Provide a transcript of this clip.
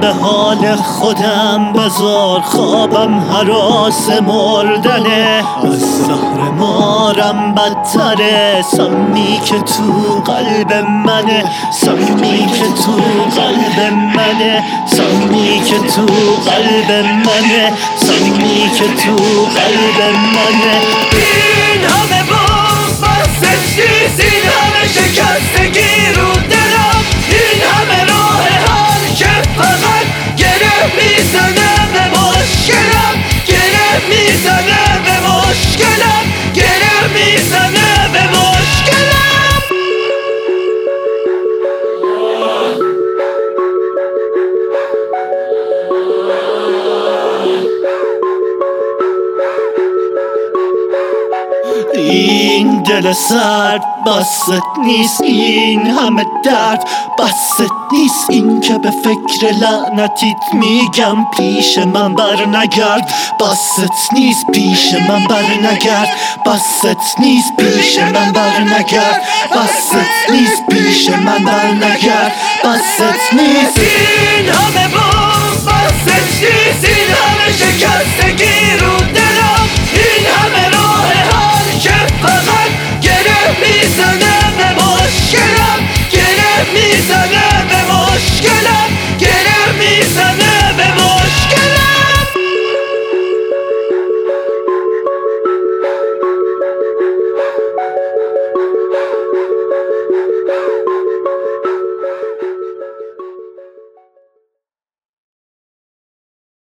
به حال خودم بذار، خوابم هراس مردنه، از زهر مارم بدتره، سمی که تو قلب منه، سمی که تو قلب منه، سمی که تو قلب منه، سمی که تو قلب منه. این همه باز بسش نیست، این همه شکستگی رو دلم، این همه راه حل که فقط گره میزنه به مشکلم، گره میزنه به مشکلم، گره میزنه به مشکلم. این دل سرد بست نیست، این همه درد بست نیست، این که به فکر لعنتیت میگم پیش من بر نگرد، بست نیست پیش من بر نگرد، بست نیست پیش من بر نگرد، بست نیست پیش من بر نگرد، بست نیست. این همه باز بستش نیست، این همه شکست